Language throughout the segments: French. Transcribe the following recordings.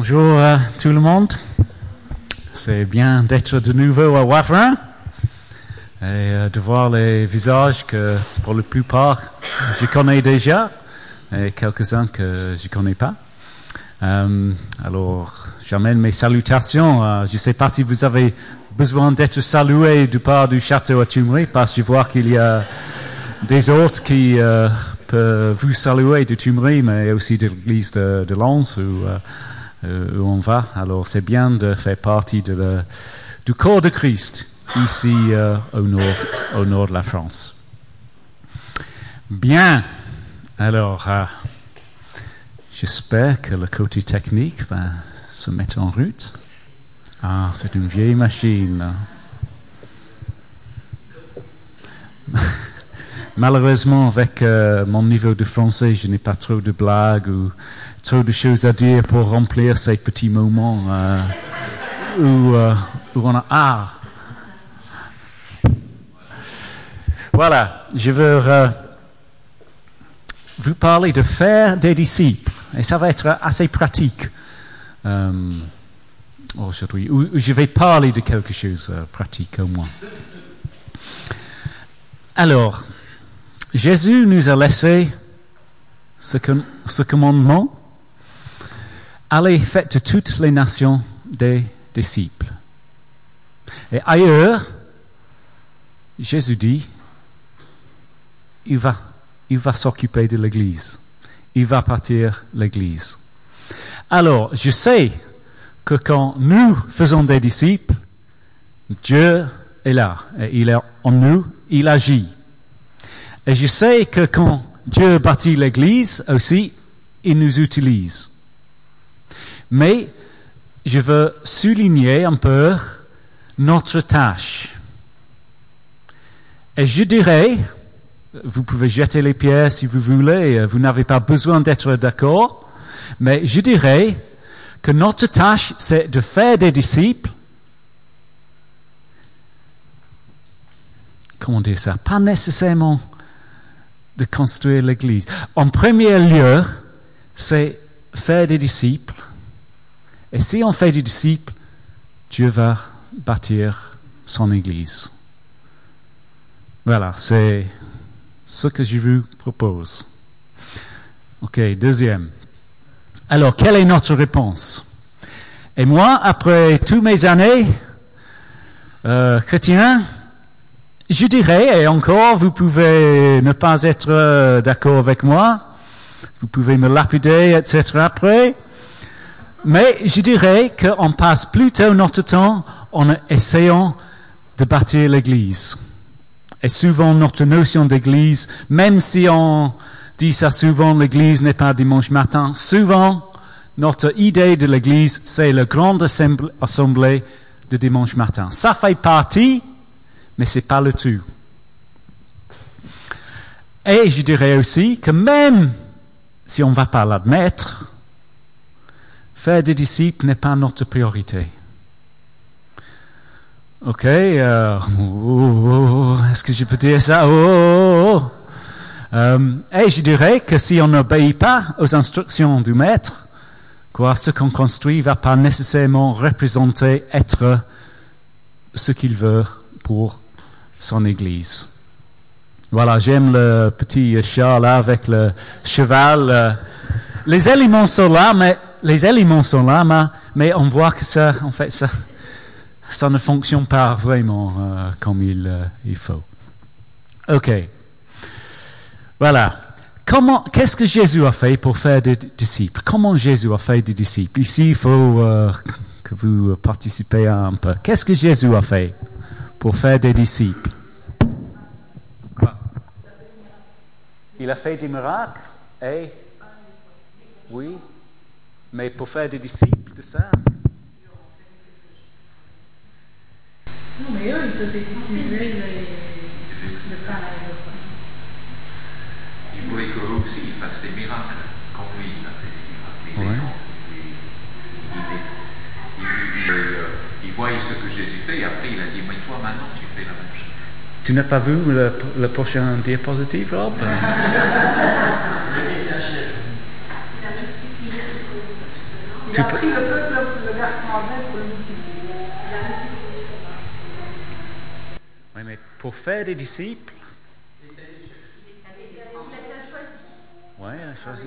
Bonjour à tout le monde. C'est bien d'être de nouveau à Wavrin et de voir les visages que, pour la plupart, je connais déjà et quelques-uns que je ne connais pas. Alors, j'amène mes salutations. Je ne sais pas si vous avez besoin d'être salué du part du château à Tumry, parce que je vois qu'il y a des autres qui peuvent vous saluer de Tumry, mais aussi de l'église de Lens où on va. Alors, c'est bien de faire partie du corps de Christ ici au nord de la France. Bien. Alors, j'espère que le côté technique va se mettre en route. Ah, c'est une vieille machine. Malheureusement, avec mon niveau de français, je n'ai pas trop de blagues ou trop de choses à dire pour remplir ces petits moments où on a... Ah! Voilà, je veux vous parler de faire des disciples. Et ça va être assez pratique aujourd'hui. Je vais parler de quelque chose de pratique au moins. Alors, Jésus nous a laissé ce commandement. Allez, faites de toutes les nations des disciples. Et ailleurs, Jésus dit, il va s'occuper de l'Église. Il va partir l'Église. Alors, je sais que quand nous faisons des disciples, Dieu est là. Et il est en nous, il agit. Et je sais que quand Dieu bâtit l'Église aussi, il nous utilise. Mais je veux souligner un peu notre tâche. Et je dirais, vous pouvez jeter les pierres si vous voulez, vous n'avez pas besoin d'être d'accord, mais je dirais que notre tâche, c'est de faire des disciples. Comment dire ça? Pas nécessairement de construire l'Église. En premier lieu, c'est faire des disciples. Et si on fait des disciples, Dieu va bâtir son Église. Voilà, c'est ce que je vous propose. Ok, deuxième. Alors, quelle est notre réponse? Et moi, après toutes mes années chrétiennes, je dirais, et encore, vous pouvez ne pas être d'accord avec moi, vous pouvez me lapider, etc. après, mais je dirais qu'on passe plutôt notre temps en essayant de bâtir l'Église. Et souvent, notre notion d'Église, même si on dit ça souvent, l'Église n'est pas dimanche matin, souvent, notre idée de l'Église, c'est la grande assemblée de dimanche matin. Ça fait partie, mais c'est pas le tout. Et je dirais aussi que même si on ne va pas l'admettre, faire des disciples n'est pas notre priorité. Ok, est-ce que je peux dire ça? Et je dirais que si on n'obéit pas aux instructions du maître, ce qu'on construit ne va pas nécessairement représenter être ce qu'il veut pour son Église. Voilà, j'aime le petit chat là avec le cheval. Les éléments sont là, mais on voit que ça, en fait, ça ne fonctionne pas vraiment comme il faut. Ok. Voilà. Qu'est-ce que Jésus a fait pour faire des disciples? Comment Jésus a fait des disciples? Ici, il faut que vous participez un peu. Qu'est-ce que Jésus a fait pour faire des disciples? Il a fait des miracles et... Oui, mais pour faire des disciples de ça... Non, mais eux, ils devaient distribuer le pain et le pain. Il voulait qu'eux aussi ils fassent des miracles, comme lui, il a fait des miracles. Il voyait ce que Jésus fait, et après il a dit, mais toi maintenant tu fais la même chose. Tu n'as pas vu le prochain diapositive, Rob? Il a pris le peuple, le garçon avec pour le multiplier. Oui, mais pour faire des disciples, oui, il a choisi.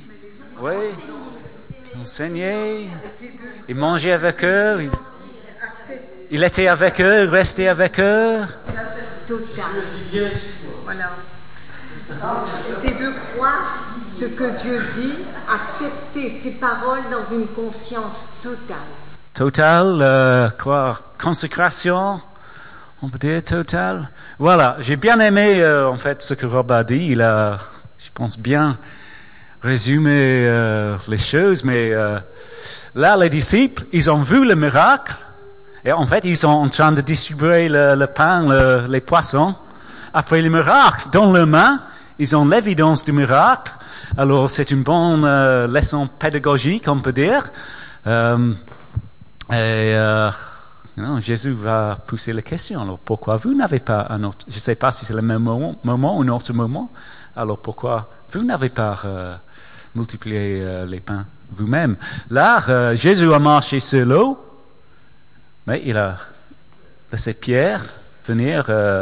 Oui, enseigner, il mangeait avec eux, il était avec eux, il restait avec eux. Total. Voilà. C'est de croire ce que Dieu dit, accepter ses paroles dans une confiance totale. Total, quoi, consécration, on peut dire total. Voilà, j'ai bien aimé en fait ce que Rob a dit. Il a, je pense, bien résumé les choses. Mais là, les disciples, ils ont vu le miracle. Et en fait, ils sont en train de distribuer le pain, les poissons. Après le miracle, dans leurs mains, ils ont l'évidence du miracle. Alors, c'est une bonne leçon pédagogique, on peut dire. Non, Jésus va pousser la question. Alors, pourquoi vous n'avez pas un autre... Je ne sais pas si c'est le même moment ou un autre moment. Alors, pourquoi vous n'avez pas multiplié les pains vous-même? Là, Jésus a marché sur l'eau. Mais il a laissé Pierre venir.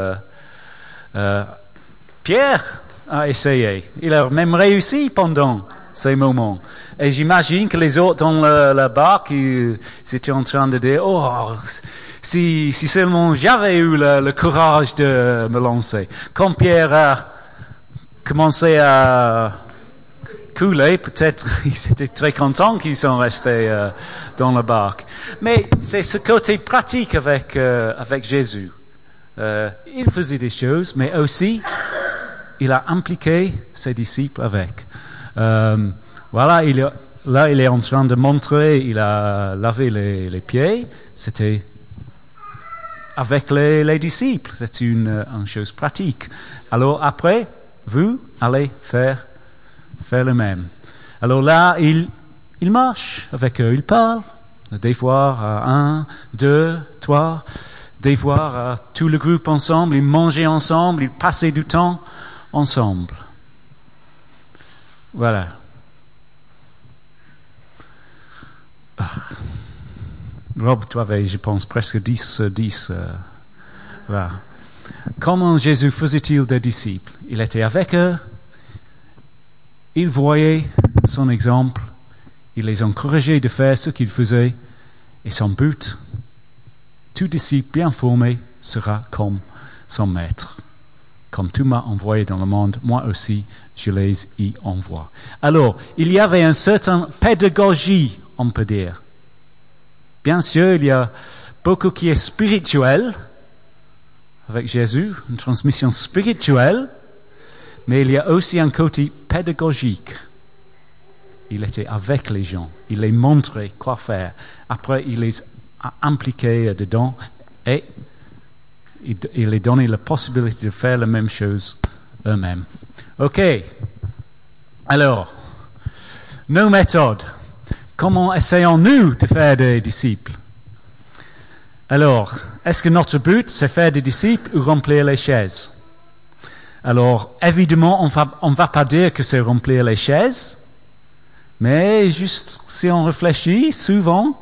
Pierre a essayé. Il a même réussi pendant ces moments. Et j'imagine que les autres dans la barque, ils étaient en train de dire, oh, si seulement j'avais eu le courage de me lancer. Quand Pierre a commencé à couler, peut-être ils étaient très contents qu'ils sont restés dans la barque. Mais c'est ce côté pratique avec Jésus. Il faisait des choses, mais aussi il a impliqué ses disciples avec. Voilà, il est en train de montrer, il a lavé les pieds, c'était avec les disciples, c'est une chose pratique. Alors après, vous allez faire le même. Alors là, il marche avec eux, il parle, des fois à 1, 2, 3, des fois à tout le groupe ensemble, ils mangeaient ensemble, ils passaient du temps ensemble. Voilà. Rob, tu avais, je pense, presque 10. Voilà. Comment Jésus faisait-il des disciples? Il était avec eux, il voyait son exemple, il les encourageait de faire ce qu'il faisait, et son but, tout disciple bien formé sera comme son maître. Comme tu m'as envoyé dans le monde, moi aussi, je les y envoie. Alors, il y avait une certaine pédagogie, on peut dire. Bien sûr, il y a beaucoup qui est spirituel avec Jésus, une transmission spirituelle, mais il y a aussi un côté pédagogique. Il était avec les gens, il les montrait quoi faire. Après, il les a impliqués dedans et il les donnait la possibilité de faire la même chose eux-mêmes. OK. Alors, nos méthodes. Comment essayons-nous de faire des disciples? Alors, est-ce que notre but, c'est faire des disciples ou remplir les chaises? Alors, évidemment, on va pas dire que c'est remplir les chaises, mais juste si on réfléchit, souvent,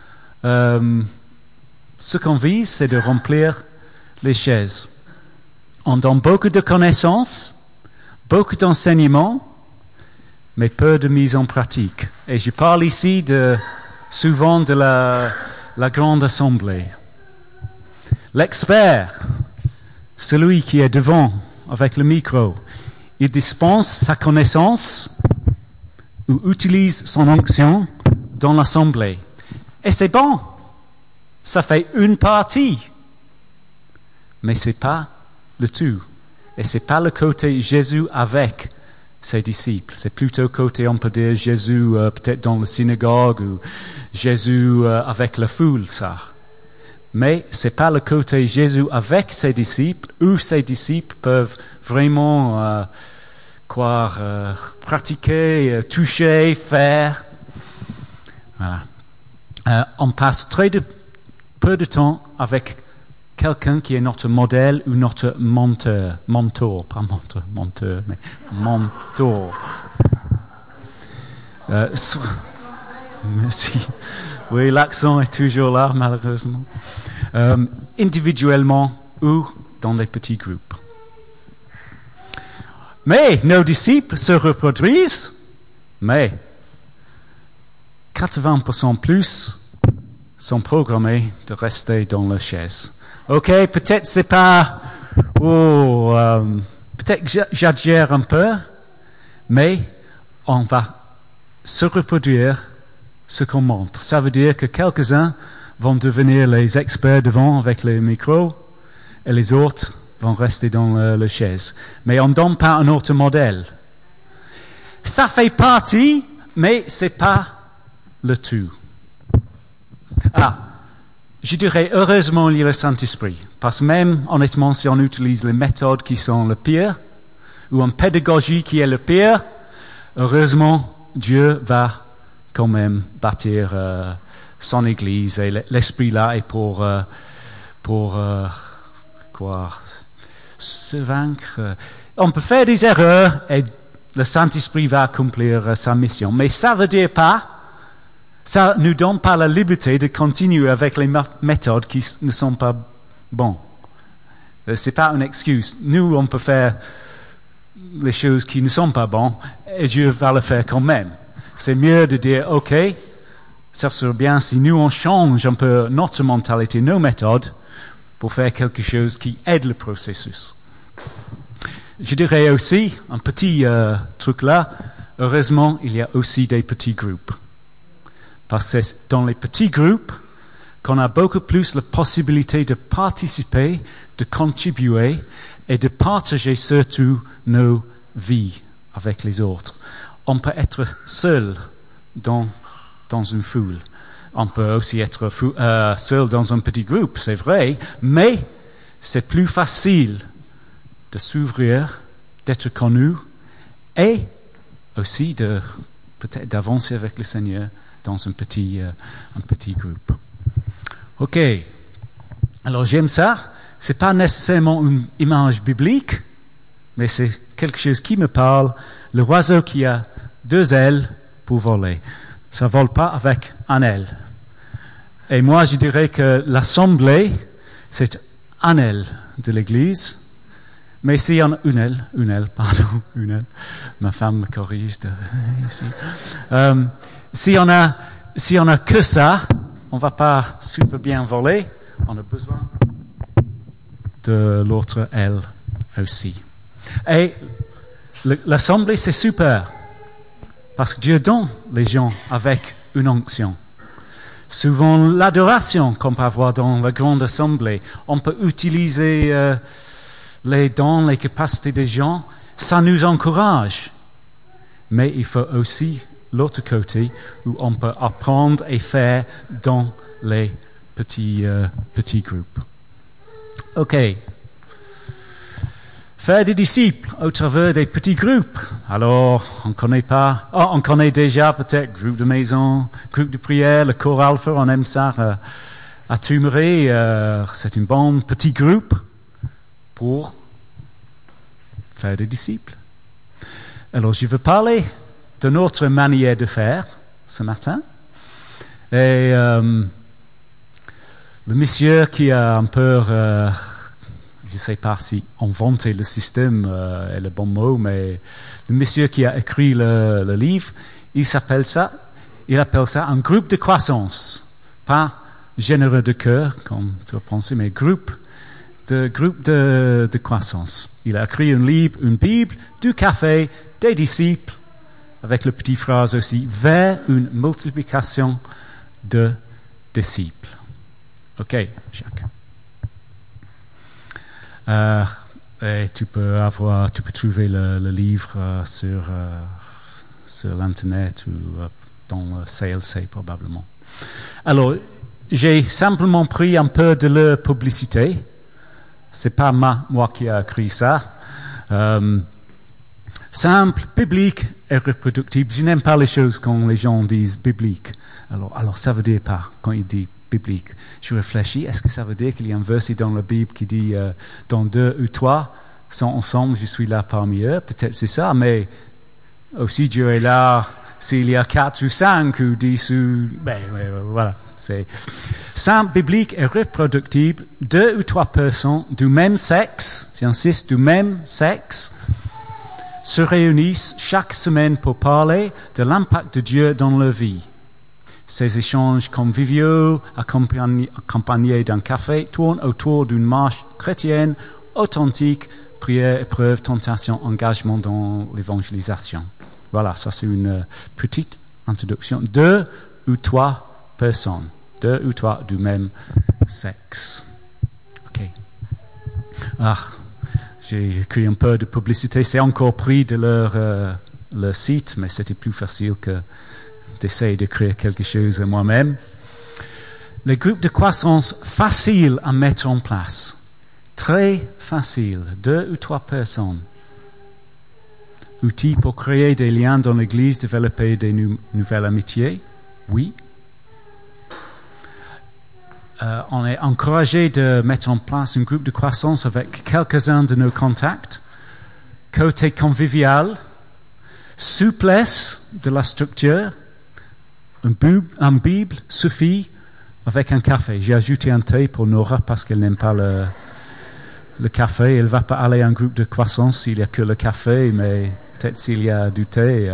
ce qu'on vise, c'est de remplir les chaises. On donne beaucoup de connaissances, beaucoup d'enseignements, mais peu de mise en pratique. Et je parle ici souvent de la grande assemblée. L'expert, celui qui est devant avec le micro, il dispense sa connaissance ou utilise son onction dans l'assemblée. Et c'est bon, ça fait une partie, mais c'est pas le tout. Et c'est pas le côté Jésus avec ses disciples. C'est plutôt côté, on peut dire, Jésus peut-être dans la synagogue ou Jésus avec la foule, ça. Mais c'est pas le côté Jésus avec ses disciples où ses disciples peuvent vraiment pratiquer, toucher, faire. Voilà. On passe peu de temps avec quelqu'un qui est notre modèle ou notre mentor, pas menteur, mais mentor. Merci. Oui, l'accent est toujours là, malheureusement. Individuellement ou dans les petits groupes. Mais nos disciples se reproduisent, mais 80% plus sont programmés de rester dans leur chaise. Ok, peut-être c'est pas... peut-être que j'exagère un peu, mais on va se reproduire ce qu'on montre. Ça veut dire que quelques-uns vont devenir les experts devant avec les micros et les autres vont rester dans la chaise. Mais on ne donne pas un autre modèle. Ça fait partie, mais c'est pas le tout. Je dirais heureusement il y a le Saint-Esprit. Parce que même, honnêtement, si on utilise les méthodes qui sont le pire, ou une pédagogie qui est le pire, heureusement, Dieu va quand même bâtir son Église. Et l'Esprit là est pour se vaincre. On peut faire des erreurs et le Saint-Esprit va accomplir sa mission. Mais ça veut dire pas, ça nous donne pas la liberté de continuer avec les méthodes qui ne sont pas bonnes. C'est pas une excuse. Nous, on peut faire les choses qui ne sont pas bonnes et Dieu va le faire quand même. C'est mieux de dire, ok, ça serait bien si nous on change un peu notre mentalité, nos méthodes, pour faire quelque chose qui aide le processus. Je dirais aussi, un petit truc là, heureusement, il y a aussi des petits groupes. Parce que c'est dans les petits groupes qu'on a beaucoup plus la possibilité de participer, de contribuer et de partager surtout nos vies avec les autres. On peut être seul dans une foule. On peut aussi être seul dans un petit groupe, c'est vrai, mais c'est plus facile de s'ouvrir, d'être connu et aussi peut-être d'avancer avec le Seigneur dans un petit groupe. Ok. Alors j'aime ça. C'est pas nécessairement une image biblique, mais c'est quelque chose qui me parle. Le oiseau qui a 2 ailes pour voler. Ça vole pas avec un aile. Et moi, je dirais que l'assemblée, c'est un aile de l'Église. Mais s'il y en a une aile. Ma femme me corrige ici. Si on a que ça, on va pas super bien voler. On a besoin de l'autre aile aussi. Et l'assemblée, c'est super. Parce que Dieu donne les gens avec une onction. Souvent, l'adoration qu'on peut avoir dans la grande assemblée, on peut utiliser les dons, les capacités des gens, ça nous encourage. Mais il faut aussi l'autre côté où on peut apprendre et faire dans les petits groupes. Ok. Faire des disciples au travers des petits groupes. Alors, on connaît déjà peut-être groupe de maison, groupe de prière, le corps alpha, on aime ça à Tumeray. C'est un bon petit groupe pour faire des disciples. Alors, je veux parler de notre manière de faire ce matin. Et le monsieur qui a un peu... je ne sais pas si inventer le système est le bon mot, mais le monsieur qui a écrit le livre, il appelle ça un groupe de croissance. Pas généreux de cœur, comme tu as pensé, mais groupe de croissance. Il a écrit un livre, une Bible, du café, des disciples, avec la petite phrase aussi, vers une multiplication de disciples. Ok, Jacques. Et tu peux trouver le livre sur l'internet ou dans le CLC probablement. Alors, j'ai simplement pris un peu de leur publicité. C'est pas moi qui ai écrit ça. Simple, biblique et reproductible. Je n'aime pas les choses quand les gens disent biblique. Alors ça veut dire pas quand ils disent biblique. Je réfléchis, est-ce que ça veut dire qu'il y a un verset dans la Bible qui dit dans 2 ou 3 sont ensemble, je suis là parmi eux? Peut-être c'est ça, mais aussi Dieu est là s'il y a 4 ou 5 ou 10 ou... voilà. C'est simple, biblique et reproductible. 2 ou 3 personnes du même sexe, j'insiste, du même sexe, se réunissent chaque semaine pour parler de l'impact de Dieu dans leur vie. Ces échanges conviviaux, accompagnés d'un café, tournent autour d'une marche chrétienne authentique, prière, épreuve, tentation, engagement dans l'évangélisation. Voilà, ça c'est une petite introduction. 2 ou 3 personnes, 2 ou 3 du même sexe. Ok. J'ai écrit un peu de publicité. C'est encore pris de leur site, mais c'était plus facile que d'essayer d'écrire quelque chose moi-même. Les groupes de croissance faciles à mettre en place. Très facile. 2 ou 3 personnes. Outils pour créer des liens dans l'Église, développer des nouvelles amitiés. Oui. On est encouragé de mettre en place un groupe de croissance avec quelques-uns de nos contacts. Côté convivial, souplesse de la structure, un Bible suffit avec un café. J'ai ajouté un thé pour Nora parce qu'elle n'aime pas le café. Elle ne va pas aller à un groupe de croissance s'il n'y a que le café, mais peut-être s'il y a du thé.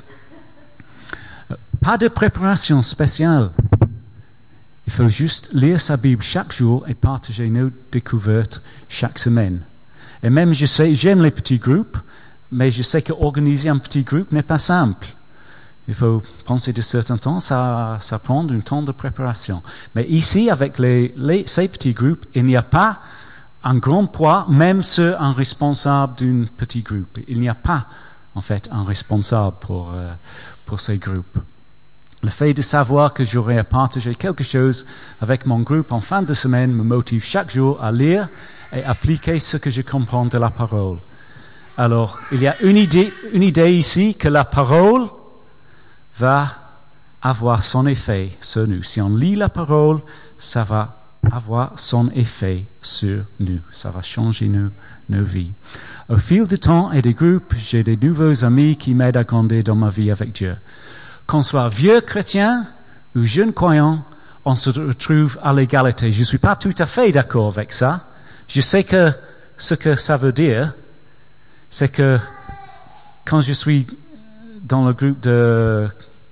Pas de préparation spéciale. Il faut juste lire sa Bible chaque jour et partager nos découvertes chaque semaine. Et même, je sais, j'aime les petits groupes, mais je sais qu'organiser un petit groupe n'est pas simple. Il faut penser de certains temps, ça prend un temps de préparation. Mais ici, avec ces petits groupes, il n'y a pas un grand poids, même sur un responsable d'un petit groupe. Il n'y a pas, en fait, un responsable pour ces groupes. Le fait de savoir que j'aurai à partager quelque chose avec mon groupe en fin de semaine me motive chaque jour à lire et appliquer ce que je comprends de la parole. Alors, il y a une idée ici que la parole va avoir son effet sur nous. Si on lit la parole, ça va avoir son effet sur nous. Ça va changer nos vies. Au fil du temps et des groupes, j'ai des nouveaux amis qui m'aident à grandir dans ma vie avec Dieu. Qu'on soit vieux chrétien ou jeune croyant, on se retrouve à l'égalité. Je ne suis pas tout à fait d'accord avec ça. Je sais que ce que ça veut dire, c'est que quand je suis dans le groupe de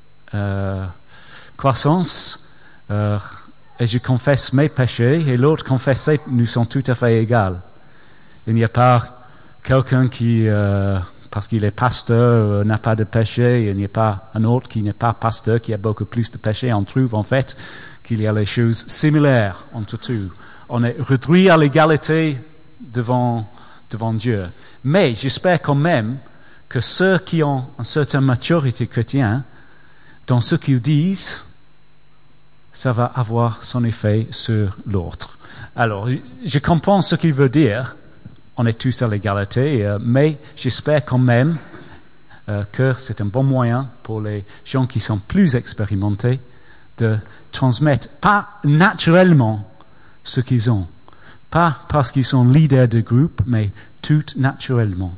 croissance et je confesse mes péchés et l'autre confesse ses, nous sommes tout à fait égaux. Il n'y a pas quelqu'un qui... parce qu'il est pasteur, n'a pas de péché, il n'y a pas un autre qui n'est pas pasteur, qui a beaucoup plus de péché. On trouve en fait qu'il y a les choses similaires entre tout. On est réduit à l'égalité devant Dieu. Mais j'espère quand même que ceux qui ont une certaine maturité chrétienne, dans ce qu'ils disent, ça va avoir son effet sur l'autre. Alors, je comprends ce qu'il veut dire. On est tous à l'égalité, mais j'espère quand même que c'est un bon moyen pour les gens qui sont plus expérimentés de transmettre, pas naturellement, ce qu'ils ont. Pas parce qu'ils sont leaders de groupe, mais tout naturellement.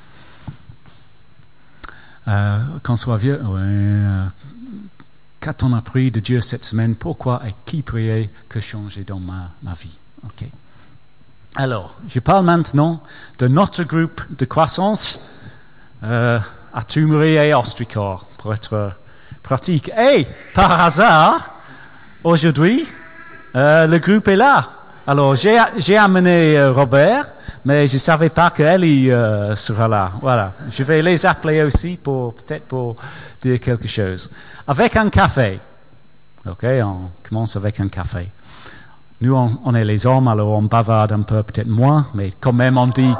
Qu'on soit vieux, qu'a-t-on appris de Dieu cette semaine? Pourquoi et qui prier que changer dans ma vie? Ok. Alors, je parle maintenant de notre groupe de croissance à Tumerie et Ostricor, pour être pratique. Et, par hasard, aujourd'hui, le groupe est là. Alors, j'ai amené Robert, mais je ne savais pas qu'Ellie sera là. Voilà. Je vais les appeler aussi peut-être pour dire quelque chose. Avec un café. Ok, on commence avec un café. Nous, on est les hommes, alors on bavarde un peu, peut-être moins, mais quand même on dit...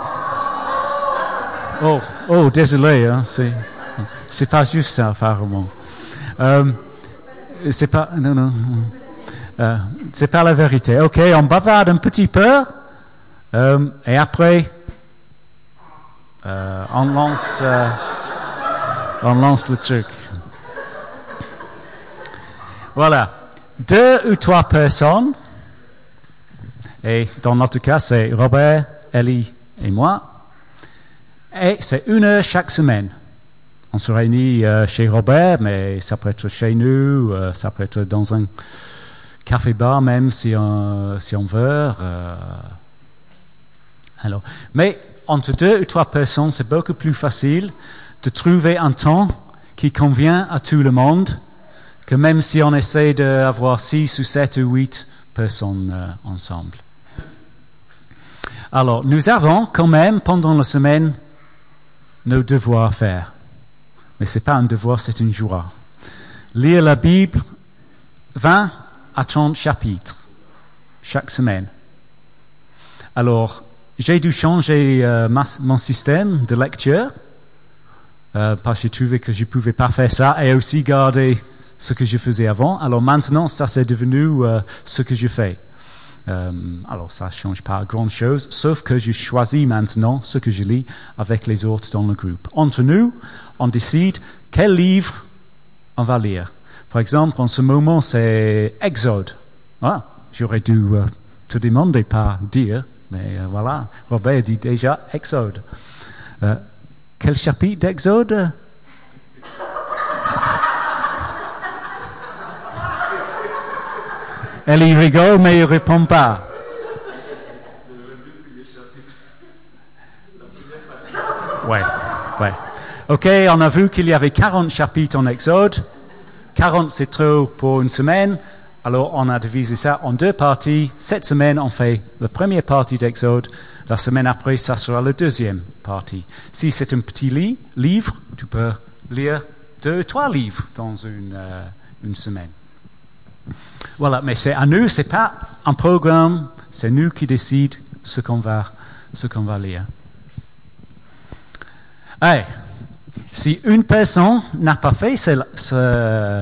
Oh, désolé, hein, c'est pas juste ça, apparemment. C'est pas... Non. C'est pas la vérité. Ok, on bavarde un petit peu, et après, on lance le truc. Voilà. 2 ou 3 personnes. Et dans notre cas, c'est Robert, Ellie et moi. Et c'est 1 heure chaque semaine. on se réunit chez Robert, mais ça peut être chez nous, ça peut être dans un café-bar même si on veut. Alors, mais entre 2 ou 3 personnes, c'est beaucoup plus facile de trouver un temps qui convient à tout le monde que même si on essaie d'avoir 6 ou 7 ou 8 personnes ensemble. Alors, nous avons quand même, pendant la semaine, nos devoirs à faire. Mais ce n'est pas un devoir, c'est une joie. Lire la Bible, 20 à 30 chapitres, chaque semaine. Alors, j'ai dû changer mon système de lecture, parce que j'ai trouvé que je ne pouvais pas faire ça, et aussi garder ce que je faisais avant. Alors maintenant, ça c'est devenu ce que je fais. Alors ça ne change pas grand-chose, sauf que je choisis maintenant ce que je lis avec les autres dans le groupe. Entre nous, on décide quel livre on va lire. Par exemple, en ce moment, c'est Exode. Ah, j'aurais dû te demander, pas dire, mais voilà, Robert dit déjà Exode. Quel chapitre d'Exode? Elle y rigole, mais il ne répond pas. Ouais. Ok, on a vu qu'il y avait 40 chapitres en Exode. 40, c'est trop pour une semaine. Alors, on a divisé ça en 2 parties. Cette semaine, on fait la première partie d'Exode. La semaine après, ça sera la deuxième partie. Si c'est un petit livre, tu peux lire 2 ou 3 livres dans une semaine. Voilà, mais c'est à nous, c'est pas un programme, c'est nous qui décidons ce qu'on va lire. Hey, si une personne n'a pas fait sa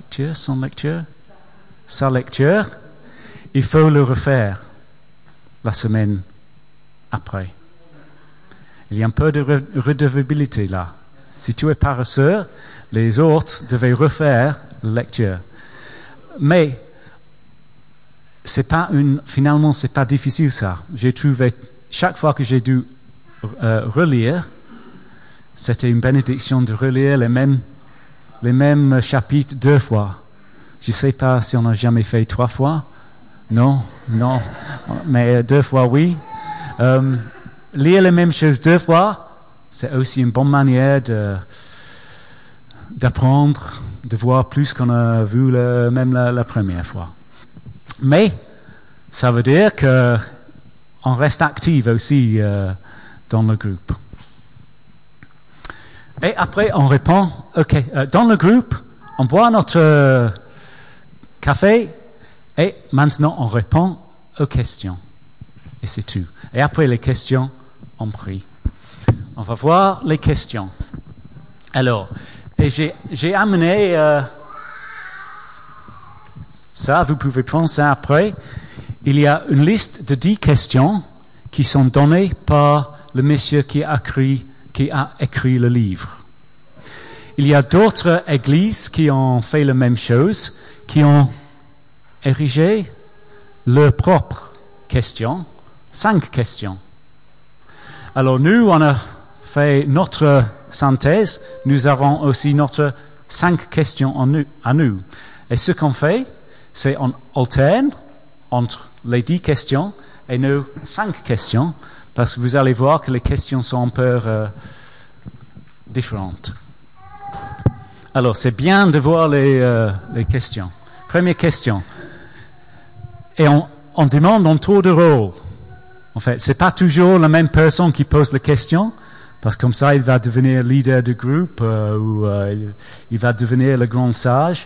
lecture, il faut le refaire la semaine après. Il y a un peu de redevabilité là. Si tu es paresseux, les autres devaient refaire la lecture. Mais finalement, c'est pas difficile ça. J'ai trouvé, chaque fois que j'ai dû relire, c'était une bénédiction de relire les mêmes chapitres 2 fois. Je sais pas si on a jamais fait 3 fois. Non, mais 2 fois oui. Lire les mêmes choses 2 fois, c'est aussi une bonne manière d'apprendre, de voir plus qu'on a vu même la première fois. Mais ça veut dire qu'on reste actif aussi dans le groupe. Et après, on répond, dans le groupe, on boit notre café et maintenant on répond aux questions. Et c'est tout. Et après les questions, on prie. On va voir les questions. Alors, et j'ai amené ça, vous pouvez prendre ça après. Il y a une liste de 10 questions qui sont données par le monsieur qui a écrit le livre. Il y a d'autres églises qui ont fait la même chose, qui ont érigé leurs propres questions, 5 questions. Alors nous, on a fait notre synthèse, nous avons aussi notre 5 questions à nous. Et ce qu'on fait, c'est on alterne entre les 10 questions et nos 5 questions, parce que vous allez voir que les questions sont un peu différentes. Alors, c'est bien de voir les questions. Première question. Et on demande un tour de rôle. En fait, c'est pas toujours la même personne qui pose la question, parce que comme ça, il va devenir leader du groupe, ou il va devenir le grand sage.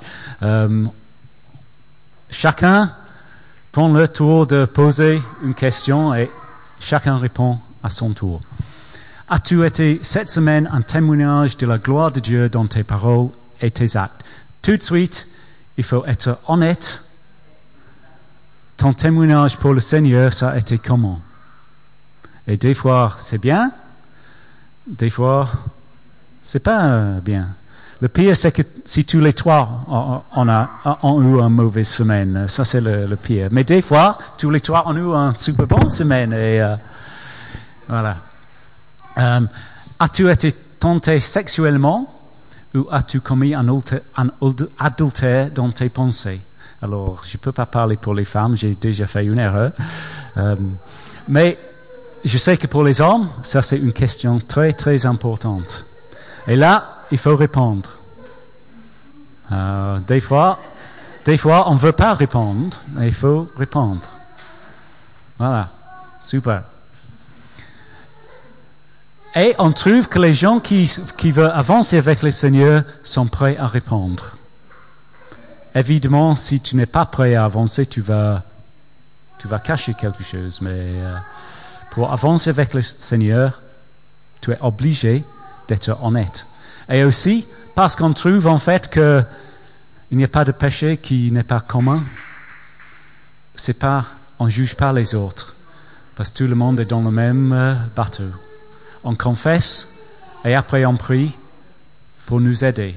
Chacun prend le tour de poser une question et chacun répond à son tour. As-tu été cette semaine un témoignage de la gloire de Dieu dans tes paroles et tes actes? Tout de suite, il faut être honnête. Ton témoignage pour le Seigneur, ça a été comment? Et des fois, c'est bien. Des fois, c'est pas bien. Le pire, c'est que si tous les 3 ont eu une mauvaise semaine, ça c'est le pire. Mais des fois, tous les 3 ont eu une super bonne semaine. Et voilà. As-tu été tenté sexuellement ou as-tu commis un adultère dans tes pensées? Alors, je ne peux pas parler pour les femmes, j'ai déjà fait une erreur. Mais je sais que pour les hommes, ça c'est une question très très importante. Et là, il faut répondre. Des fois, on ne veut pas répondre, mais il faut répondre. Voilà, super. Et on trouve que les gens qui veulent avancer avec le Seigneur sont prêts à répondre. Évidemment, si tu n'es pas prêt à avancer, tu vas cacher quelque chose. Mais pour avancer avec le Seigneur, tu es obligé d'être honnête. Et aussi, parce qu'on trouve en fait qu'il n'y a pas de péché qui n'est pas commun, on ne juge pas les autres. Parce que tout le monde est dans le même bateau. On confesse et après on prie pour nous aider.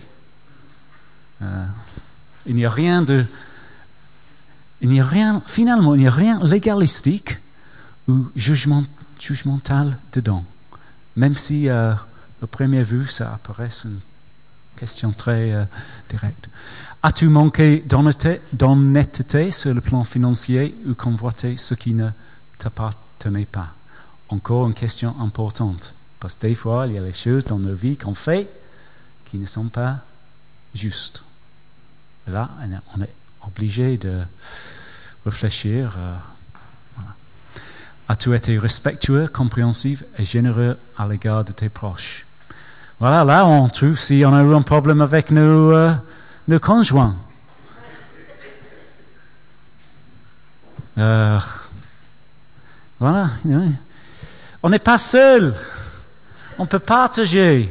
Il n'y a rien légalistique ou jugemental dedans. Même si au premier vue ça apparaît une question très directe. As-tu manqué d'honnêteté sur le plan financier ou convoité ce qui ne t'appartenait pas? Encore une question importante. Parce que des fois, il y a des choses dans nos vies qu'on fait qui ne sont pas justes. Et là, on est obligé de réfléchir. Voilà. As-tu été respectueux, compréhensif et généreux à l'égard de tes proches? Voilà, là, on trouve si on a eu un problème avec nos conjoints. Voilà. On n'est pas seul. On peut partager.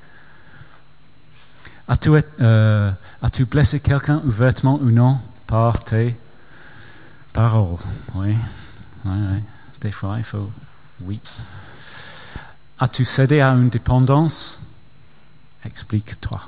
As-tu blessé quelqu'un ouvertement ou non par tes paroles? Oui. Des fois, il faut... Oui. As-tu cédé à une dépendance? Explique-toi.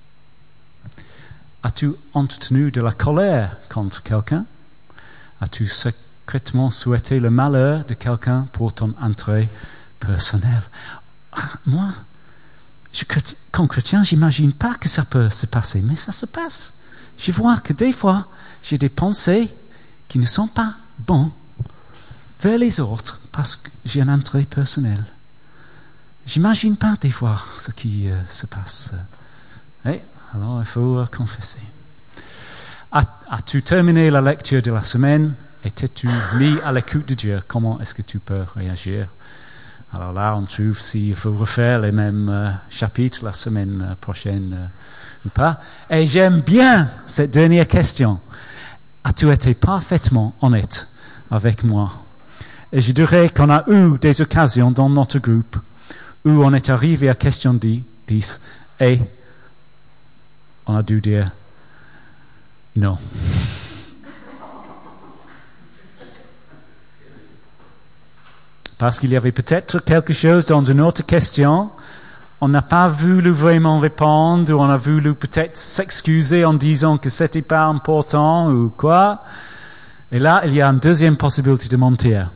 As-tu entretenu de la colère contre quelqu'un? As-tu secrètement souhaité le malheur de quelqu'un pour ton intérêt personnel? Moi, comme chrétien, j'imagine pas que ça peut se passer, mais ça se passe. Je vois que des fois, j'ai des pensées qui ne sont pas bonnes vers les autres parce que j'ai un intérêt personnel. J'imagine pas des fois ce qui se passe. Alors il faut confesser. As-tu terminé la lecture de la semaine et t'es-tu mis à l'écoute de Dieu? Comment est-ce que tu peux réagir? Alors là, on trouve s'il faut refaire les mêmes chapitres la semaine prochaine ou pas. Et j'aime bien cette dernière question. As-tu été parfaitement honnête avec moi? Et je dirais qu'on a eu des occasions dans notre groupe où on est arrivé à question 10 et on a dû dire non. Parce qu'il y avait peut-être quelque chose dans une autre question, on n'a pas voulu vraiment répondre, ou on a voulu peut-être s'excuser en disant que c'était pas important, ou quoi. Et là, il y a une deuxième possibilité de mentir.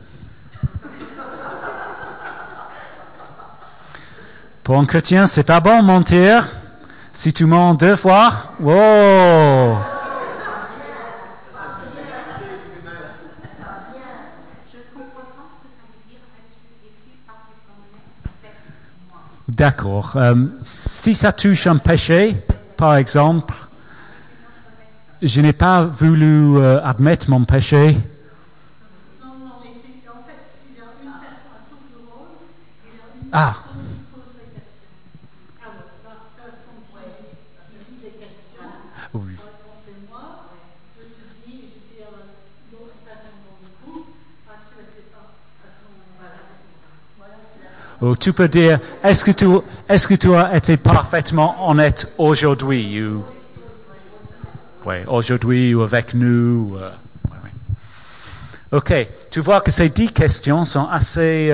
Pour un chrétien, c'est pas bon mentir. Si tu mens 2 fois, wow! D'accord. Si ça touche un péché, par exemple, je n'ai pas voulu admettre mon péché. Non, mais c'est en fait, il y a une personne à tout le rôle, il y a une Ah. personne qui pose les questions. Alors, la personne qui dit les questions, Oui. par exemple, c'est moi, je te dis, je dis à l'autre personne dans le groupe, tu n'étais pas à ton... Voilà. Ou tu peux dire, est-ce que tu as été parfaitement honnête aujourd'hui ou aujourd'hui ou avec nous. Ouais. Ok, tu vois que ces 10 questions sont assez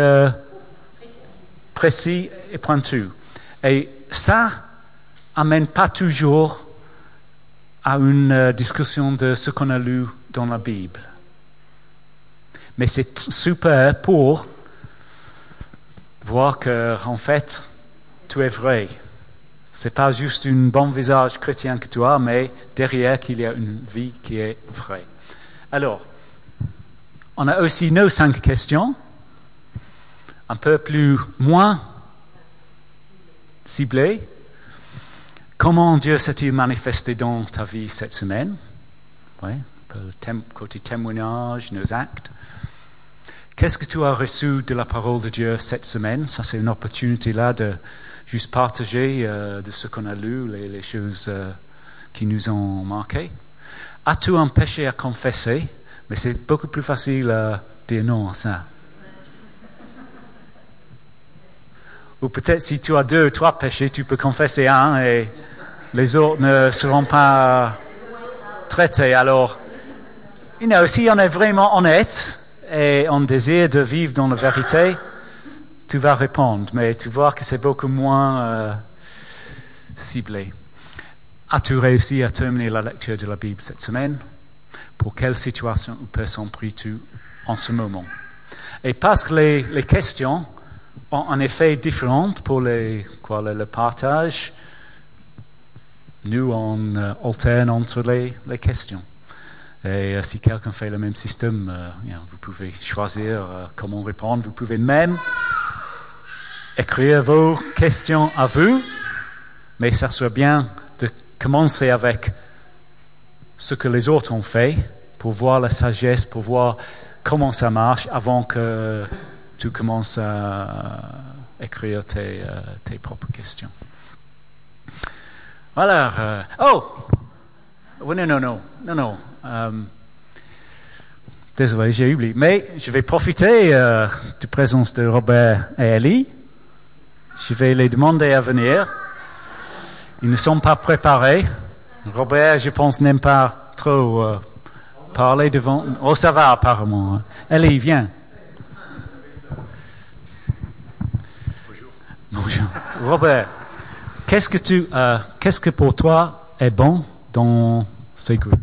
précis et pointues. Et ça amène pas toujours à une discussion de ce qu'on a lu dans la Bible. Mais c'est super pour voir que, en fait, tu es vrai. C'est pas juste un bon visage chrétien que tu as, mais derrière qu'il y a une vie qui est vraie. Alors, on a aussi nos 5 questions, un peu moins ciblées. Comment Dieu s'est-il manifesté dans ta vie cette semaine? Oui, côté témoignage, nos actes. Qu'est-ce que tu as reçu de la parole de Dieu cette semaine? Ça, c'est une opportunité là de juste partager de ce qu'on a lu, les choses qui nous ont marqué. As-tu un péché à confesser? Mais c'est beaucoup plus facile à dire non à ça. Ou peut-être si tu as 2 ou 3 péchés, tu peux confesser un et les autres ne seront pas traités. Alors, si on est vraiment honnête et on désire de vivre dans la vérité, tu vas répondre, mais tu vois que c'est beaucoup moins ciblé. As-tu réussi à terminer la lecture de la Bible cette semaine? Pour quelle situation ou personne pries-tu en ce moment? Et parce que les questions ont un effet différent pour le partage, nous on alterne entre les questions. Et si quelqu'un fait le même système, vous pouvez choisir comment répondre. Vous pouvez même écrire vos questions à vous, mais ça serait bien de commencer avec ce que les autres ont fait pour voir la sagesse, pour voir comment ça marche avant que tu commences à écrire tes propres questions. Voilà. Non. Désolé, j'ai oublié. Mais je vais profiter de la présence de Robert et Ellie. Je vais les demander à venir. Ils ne sont pas préparés. Robert, je pense, n'aime pas trop parler devant... Oh, ça va apparemment. Ellie, viens. Bonjour. Robert, qu'est-ce que pour toi est bon dans ces groupes?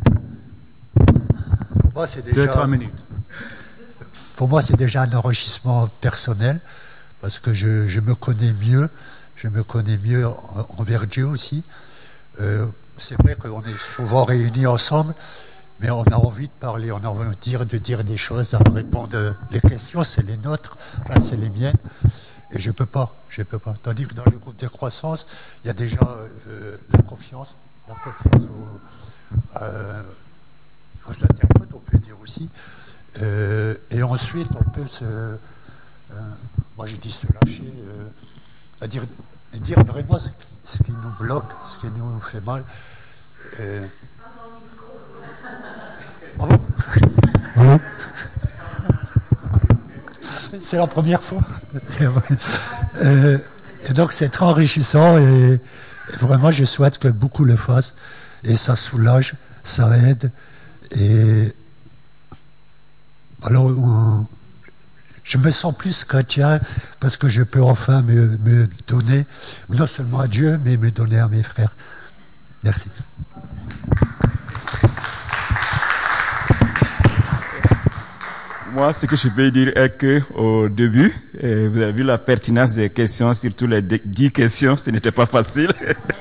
Moi, c'est déjà, 2-3 minutes. Pour moi, c'est déjà un enrichissement personnel parce que je me connais mieux. Je me connais mieux envers Dieu aussi. C'est vrai qu'on est souvent réunis ensemble, mais on a envie de parler, on a envie de dire des choses, de répondre. Les questions, c'est les nôtres, enfin, c'est les miennes. Et je peux pas. Tandis que dans le groupe de croissance, il y a déjà la confiance aux interprètes, on peut dire aussi. Et ensuite, on peut moi je dis se lâcher, à dire vraiment ce qui nous bloque, ce qui nous fait mal. Pardon. C'est la première fois. Et donc c'est très enrichissant et vraiment je souhaite que beaucoup le fassent et ça soulage, ça aide et alors je me sens plus chrétien parce que je peux enfin me donner non seulement à Dieu mais me donner à mes frères. Merci. Moi, ce que je peux dire est que au début, vous avez vu la pertinence des questions, surtout les 10 questions, ce n'était pas facile.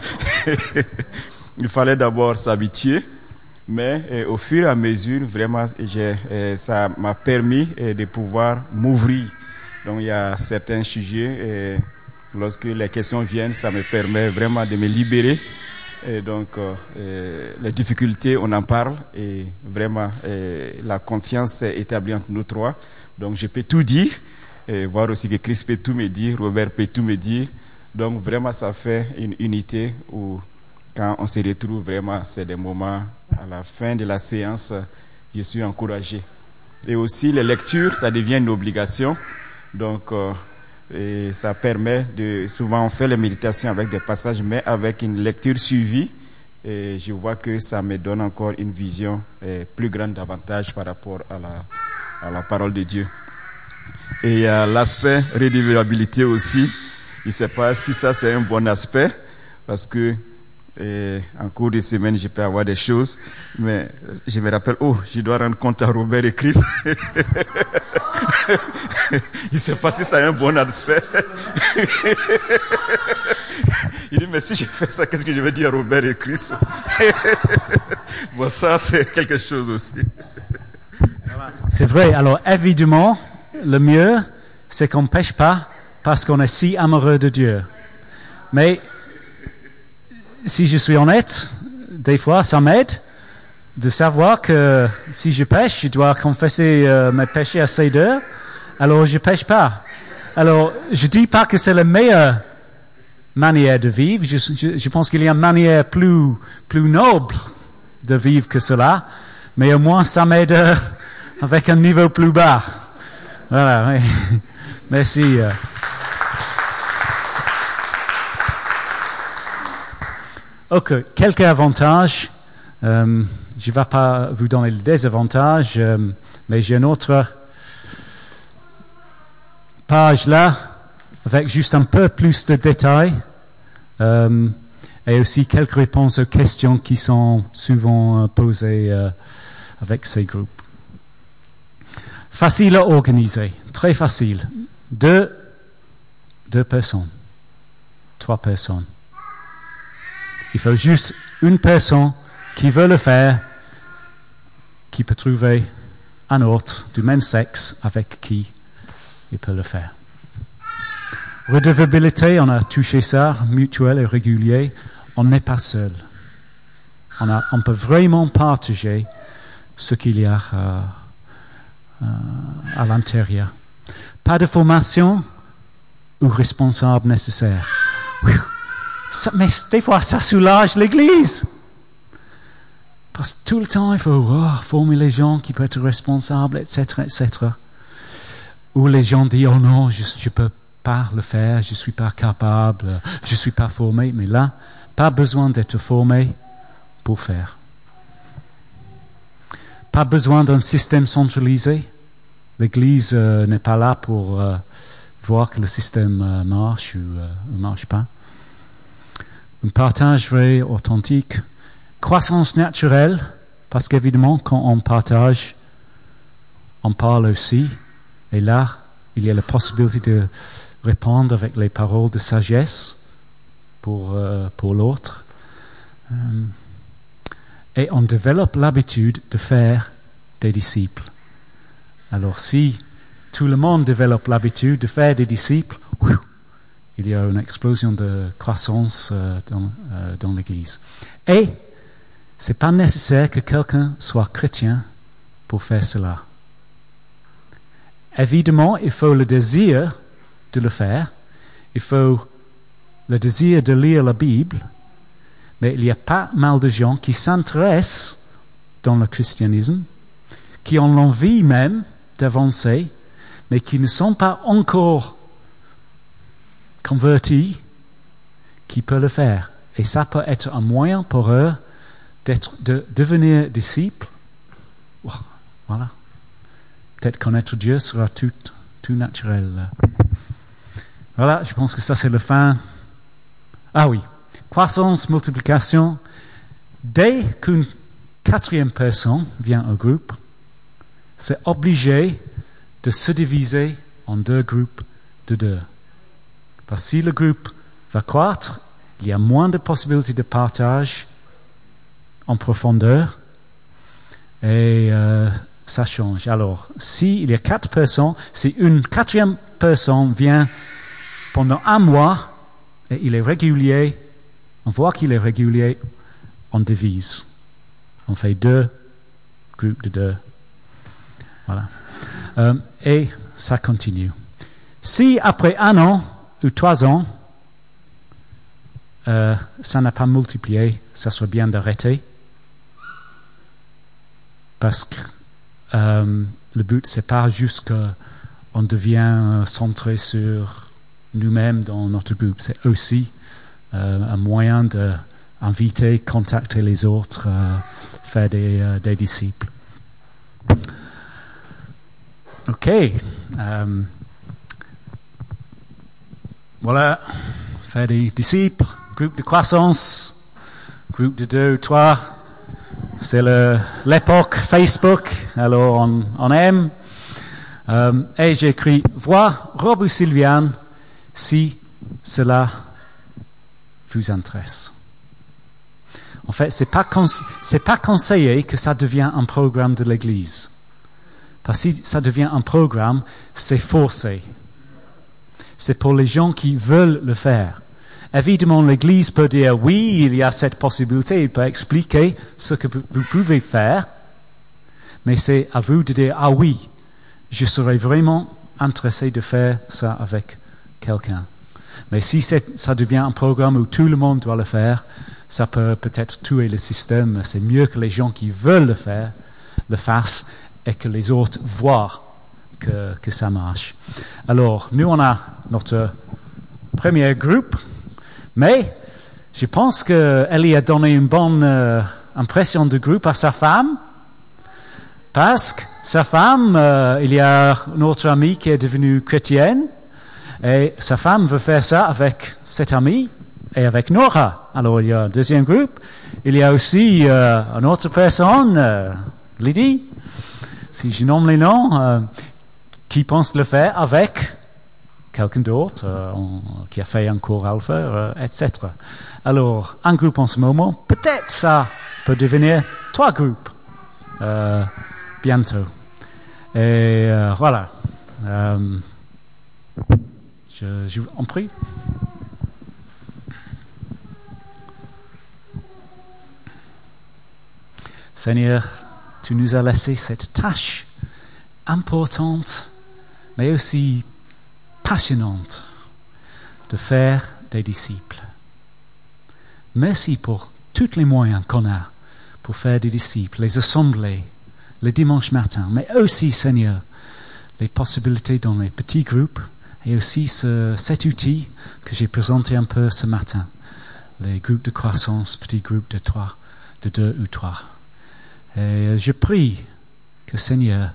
Il fallait d'abord s'habituer, mais au fur et à mesure, vraiment, ça m'a permis de pouvoir m'ouvrir. Donc, il y a certains sujets, lorsque les questions viennent, ça me permet vraiment de me libérer. Et donc, les difficultés, on en parle et vraiment, la confiance est établie entre nous trois. Donc, je peux tout dire, et voir aussi que Chris peut tout me dire, Robert peut tout me dire. Donc, vraiment, ça fait une unité où, quand on se retrouve, vraiment, c'est des moments, à la fin de la séance, je suis encouragé. Et aussi, les lectures, ça devient une obligation. Donc, et ça permet souvent on fait les méditations avec des passages, mais avec une lecture suivie, et je vois que ça me donne encore une vision plus grande davantage par rapport à la parole de Dieu. Et il y a l'aspect redevabilité aussi. Je ne sais pas si ça c'est un bon aspect, parce que en cours de semaine, je peux avoir des choses, mais je me rappelle, je dois rendre compte à Robert et Chris. Je ne sais pas si c'est un bon aspect. Il dit, mais si je fais ça, qu'est-ce que je vais dire à Robert et Chris? Bon, ça, c'est quelque chose aussi. C'est vrai. Alors, évidemment, le mieux, c'est qu'on ne pêche pas parce qu'on est si amoureux de Dieu. Mais, si je suis honnête, des fois, ça m'aide de savoir que si je pêche, je dois confesser mes péchés à Seigneur. Alors, je pêche pas. Alors, je dis pas que c'est la meilleure manière de vivre. Je pense qu'il y a une manière plus noble de vivre que cela. Mais au moins, ça m'aide avec un niveau plus bas. Voilà, oui. Merci. Ok, quelques avantages. Je ne vais pas vous donner les désavantages, mais j'ai une autre page là, avec juste un peu plus de détails, et aussi quelques réponses aux questions qui sont souvent posées avec ces groupes. Facile à organiser, très facile. Deux personnes, 3 personnes. Il faut juste une personne qui veut le faire, qui peut trouver un autre du même sexe avec qui il peut le faire. Redevabilité, on a touché ça, mutuel et régulier. On n'est pas seul. On peut vraiment partager ce qu'il y a à l'intérieur. Pas de formation ou responsable nécessaire. Mais des fois, ça soulage l'Église. Parce que tout le temps, il faut former les gens qui peuvent être responsables, etc., etc. Ou les gens disent, oh non, je ne peux pas le faire, je ne suis pas capable, je ne suis pas formé. Mais là, pas besoin d'être formé pour faire. Pas besoin d'un système centralisé. L'Église n'est pas là pour voir que le système marche ou ne marche pas. Un partage vrai, authentique. Croissance naturelle, parce qu'évidemment, quand on partage, on parle aussi. Et là, il y a la possibilité de répondre avec les paroles de sagesse pour l'autre. Et on développe l'habitude de faire des disciples. Alors, si tout le monde développe l'habitude de faire des disciples, il y a une explosion de croissance dans l'Église. Et c'est pas nécessaire que quelqu'un soit chrétien pour faire cela. Évidemment, il faut le désir de le faire. Il faut le désir de lire la Bible. Mais il y a pas mal de gens qui s'intéressent dans le christianisme, qui ont l'envie même d'avancer, mais qui ne sont pas encore convertis, qui peuvent le faire. Et ça peut être un moyen pour eux de devenir disciples. Voilà. Peut-être connaître Dieu sera tout naturel. Voilà, je pense que ça c'est le fin. Ah oui. Croissance, multiplication. Dès qu'une 4e personne vient au groupe, c'est obligé de se diviser en 2 groupes de 2. Parce que si le groupe va croître, il y a moins de possibilités de partage en profondeur et ça change. Alors, s'il y a 4 personnes, si une 4e personne vient pendant 1 mois et il est régulier, on voit qu'il est régulier, on divise. On fait 2 groupes de 2. Voilà. Et ça continue. Si après 1 an ou 3 ans, ça n'a pas multiplié, ça serait bien d'arrêter. Parce que le but, c'est pas juste qu'on devient centré sur nous-mêmes dans notre groupe. C'est aussi un moyen d'inviter, contacter les autres, faire des disciples. Ok. Voilà. Faire des disciples, groupe de croissance, groupe de 2 ou 3. C'est l'époque Facebook, alors on aime. Et j'ai écrit, voir Rob ou Sylviane si cela vous intéresse. En fait, c'est pas conseillé que ça devienne un programme de l'Église. Parce que si ça devient un programme, c'est forcé. C'est pour les gens qui veulent le faire. Évidemment, l'Église peut dire oui, il y a cette possibilité, il peut expliquer ce que vous pouvez faire, mais c'est à vous de dire ah oui, je serais vraiment intéressé de faire ça avec quelqu'un. Mais si ça devient un programme où tout le monde doit le faire, ça peut peut-être tuer le système. C'est mieux que les gens qui veulent le faire le fassent et que les autres voient que ça marche. Alors, nous, on a notre premier groupe, mais je pense qu'Ellie a donné une bonne impression de groupe à sa femme, parce que sa femme, il y a une autre amie qui est devenue chrétienne, et sa femme veut faire ça avec cette amie et avec Nora. Alors, il y a un deuxième groupe. Il y a aussi une autre personne, Lydie, si je nomme les noms, qui pense le faire avec quelqu'un d'autre qui a fait un cours alpha, etc. Alors, un groupe en ce moment, peut-être ça peut devenir 3 groupes bientôt. Et voilà. Je vous en prie. Seigneur, tu nous as laissé cette tâche importante, mais aussi passionnante, de faire des disciples. Merci pour tous les moyens qu'on a pour faire des disciples, les assemblées, le dimanche matin, mais aussi, Seigneur, les possibilités dans les petits groupes, et aussi cet outil que j'ai présenté un peu ce matin, les groupes de croissance, petits groupes de 2 ou 3. Et je prie que Seigneur,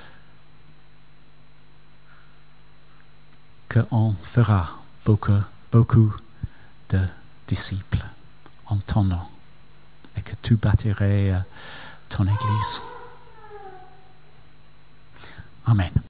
qu'on fera beaucoup de disciples en ton nom et que tu bâtirais ton Église. Amen.